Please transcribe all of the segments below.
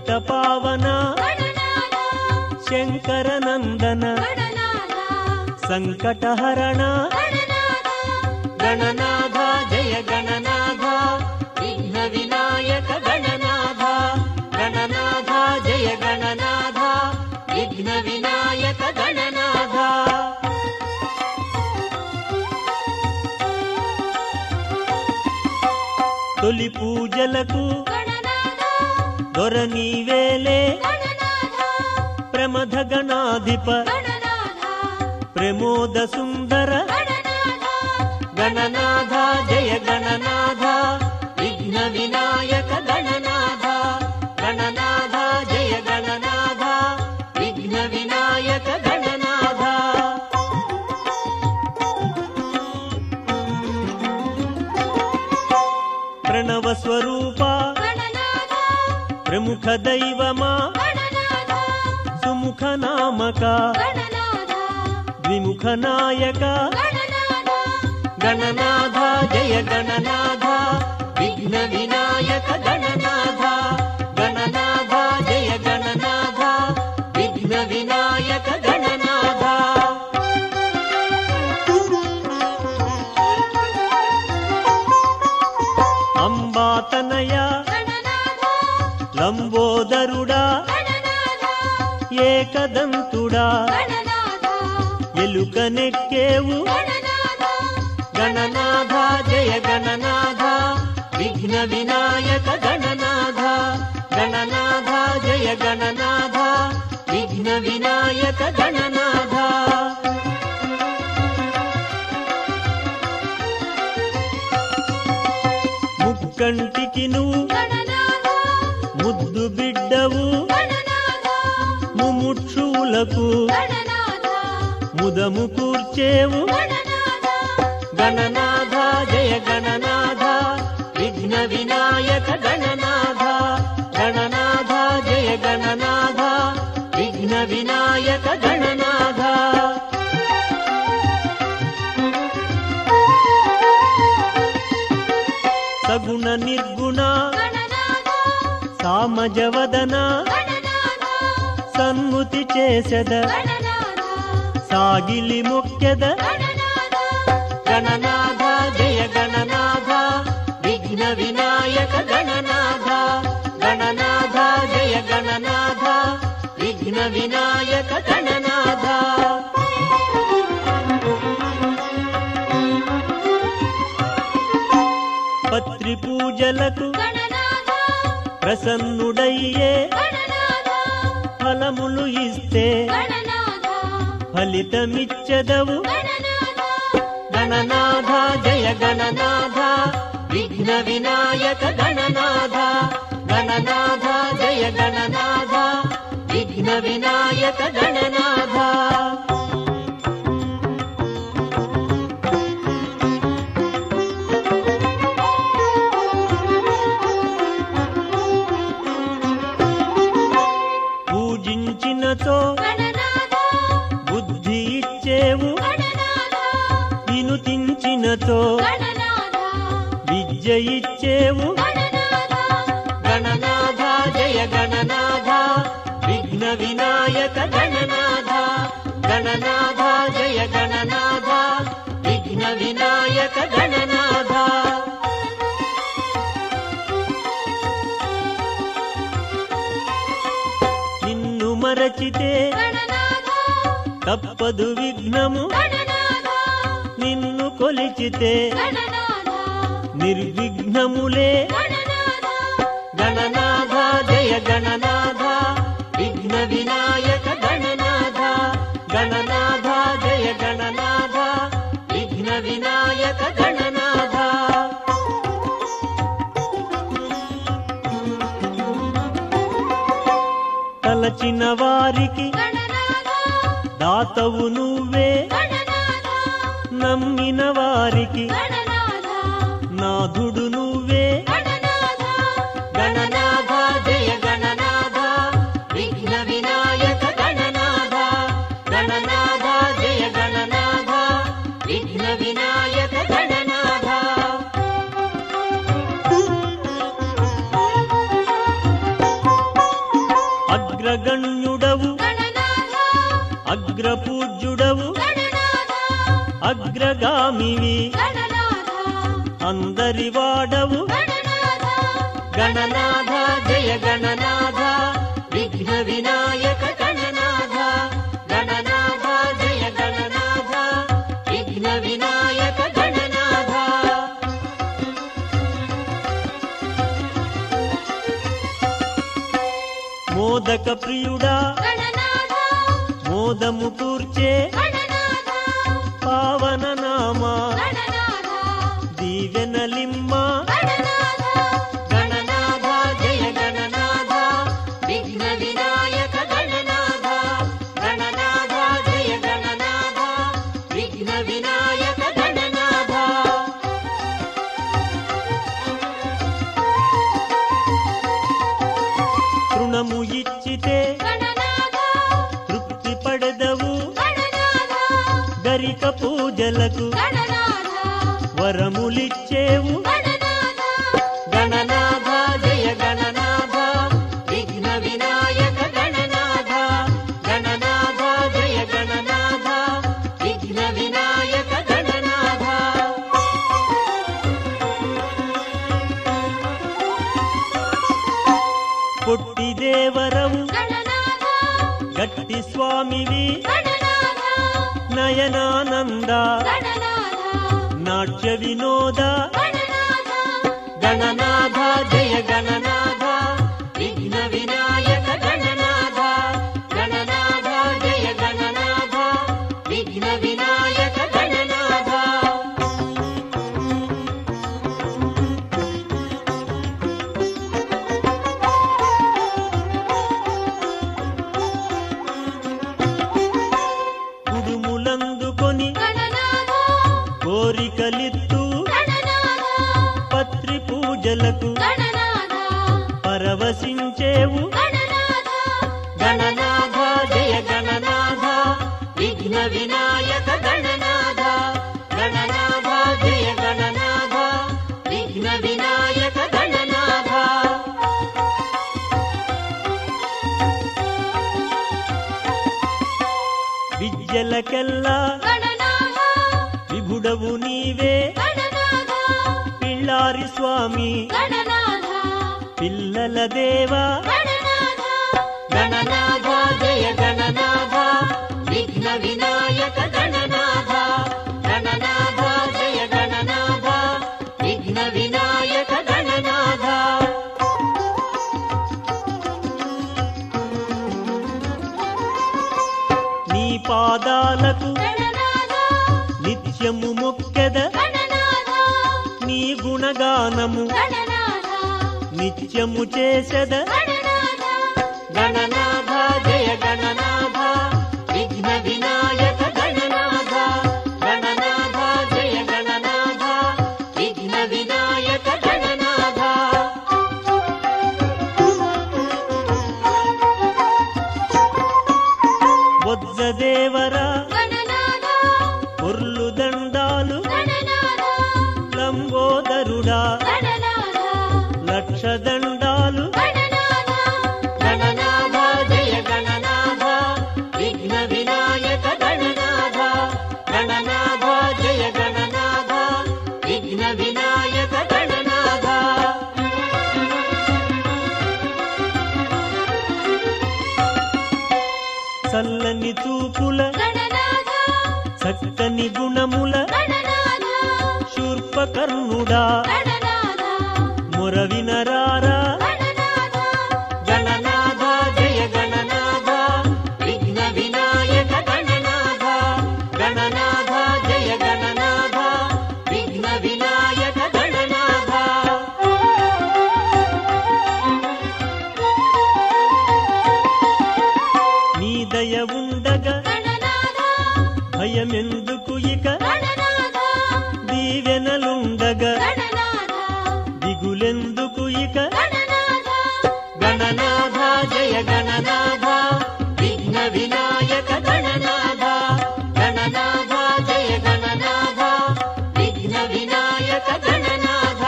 పతిత పావన శంకర నందన సంకటహరణ గణనాథ జయ గణనాథ విఘ్న వినాయక గణనాథ గణనాథ జయ గణనాథ విఘ్న వినాయక గణనాథ తొలి పూజలకు దొర నీవేలే ప్రమథ గణాధిప ప్రమోద సుందర గణనాథ జయ గణనాథ విఘ్న వినాయక గణనాథ గణనాథ జయ గణనాథ విఘ్న వినాయక గణనాథ ప్రణవ స్వరూప ప్రముఖ దైవమా సుముఖ నామక ద్విముఖ నాయక గణనాథ జయ గణనాథ విఘ్న వినాయక గణనాథ గణనాథ జయ గణనాథ విఘ్న వినాయక గణనాథ అంబాతనయ లంబోదరుడా ఏకదంతుడా ఎలుక నెక్కేవు గణనాథ జయ గణనాథ విఘ్న వినాయక గణనాథ గణనాథ జయ గణనాథ విఘ్న వినాయక గణనాథ ముక్కంటికి నువ్వు ముద్దు బిడ్డవు ముముక్షువులకు ముదము కూర్చేవు గణనాథ జయ గణనాథ విఘ్న వినాయక గణనాథ గణనాథ జయ గణనాథ విఘ్న వినాయక గణనాథ సగుణ నిర్గుణ సామజవదన సన్ముతి చేసెద సాగిలి ముఖ్యద గణనాథ జయ గణనాథ విఘ్న వినాయక గణనాథ గణనాథ జయ గణనాథ విఘ్న వినాయక గణనాథ పత్రి పూజలకు ప్రసన్నుడయ్యే ఫలములు ఇస్తే ఫలితమిచ్చదవు గణనాథ జయ గణనాథ విఘ్న వినాయక గణనాథ గణనాథ జయ గణనాథ విఘ్న వినాయక గణనాథ పూజించినతో బుద్ధి ఇచ్చేవు వినుతించినతో విద్య ఇచ్చేవు గణనాథ జయ గణనాథ విఘ్న వినాయక గణనాథ గణనాథ జయ గణనాథ విఘ్న వినాయక గణనాథ నిన్ను మరచితే తప్పదు విఘ్నము నిన్ను కొలిచితే నిర్విఘ్నములే గణనాథ జయ గణనాథ విఘ్న వినాయక గణనాథ గణనాథ జయ గణనాథ విఘ్న వినాయక గణనాథ తలచిన వారికి దాతవు నువ్వే నమ్మిన వారికి నాథుడు నువ్వే గణనాథ జయ గణనాథ విఘ్న వినాయక గణనాథ గణనాథ జయ గణనాథ విఘ్న వినాయక గణనాథ అగ్రపూజ్యుడవు అగ్రగామివి అందరి వాడవు గణనాథ జయ గణనాథ విఘ్న వినాయక గణనాథ గణనాథ జయ గణనాథ విఘ్న వినాయక గణనాథ మోదక ప్రియుడా మోదము కూర్చే పావన నామా దీవెనలిమ్మ గణనాథ జయ గణనాథ విఘ్న వినాయక గణనాథ గణనాథ జయ గణనాథ విఘ్న వినాయక గణనాథ తృణము ఇచ్చితే తృప్తి పడదవు గరిక పూజలకు వరములిచ్చేవు గణనాథ జయ గణనాథ విఘ్న వినాయక గణనాథ గణనాథ జయ గణనాథ విఘ్న వినాయక గణనాథ పొట్టి దేవరవు గట్టి స్వామివి నయనానంద నాట్య వినోద గణనాథ జయ గణనాథ విఘ్న వినాయక గణనాథ గణనాథ జయ గణనాథ విఘ్న వినాయక గణనాథ కుడుములందుకొని కోరికలిత్తు పత్రి పూజలకు పరవశించేవు గణనాథ జయ గణనాథ విఘ్న వినాయక గణనాథ గణనాథ జయ గణనాథ విఘ్న వినాయక గణనాథ విద్యలకెల్లా విభుడవు నీవే పిల్లారి స్వామి పిల్లల దేవా గణనాథ జయ గణనాథ విఘ్న వినాయక గణనాథ గణనాథ జయ గణనాథ విఘ్న వినాయక గణనాథ నీ పాదాలకు నిత్యము మొక్కెద నీ గుణగానము నిత్యము చేసెద గణనాథ జయ గణనాథ విఘ్న వినాయక గణనాథ గణనాథ జయ గణనాథ విఘ్న వినాయక గణనాథ బొజ్జదేవర పొర్లు దండాలు లంబోదరుడా లక్ష దండాలు గణనాథ జయ గణనాథ విఘ్న వినాయక గణనాథ గణనాథ జయ గణనాథ విఘ్న వినాయక గణనాథ చల్లని చూపుల చక్కని గుణముల శూర్పకర్ణుడా మొరవినరారా గణనాథ జయ గణనాథ విఘ్న వినాయక గణనాథ గణనాథ జయ గణనాథ విఘ్న వినాయక గణనాథ నీ దయ ఉండగా భయమెందుకు ఇక దీవెనలుండగా దిగులెందుకు ఇక గణనాథ జయ గణనాథ విఘ్న వినాయక గణనాథ గణనాథ జయ గణనాథ విఘ్న వినాయక గణనాథ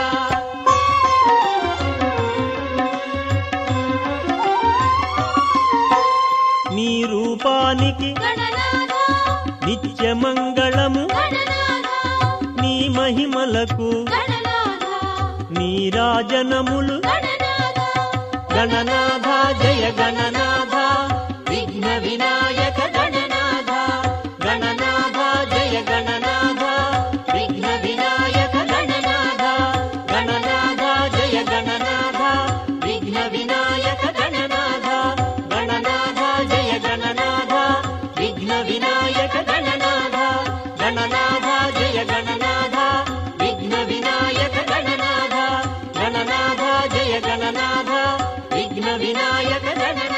నీ రూపానికి గణనాథ నిత్యమంగళము గణనాథ నీ మహిమలకు గణనాథ నీరాజనములు గణనాథ గణనాథ జయ గణనాథ విఘ్న వినాయక గణనాథ గణనాథ జయ గణనాథ విఘ్న వినాయక గణనాథ గణనాథ జయ గణనాథ విఘ్న వినాయక గణనాథ గణనాథ జయ గణనాథ విఘ్న వినాయక గణనాథ గణనాథ జయ గణనాథ విఘ్న వినాయక గణనాథ గణనాథ జయ గణనాథ విఘ్న వినాయక గణనాథ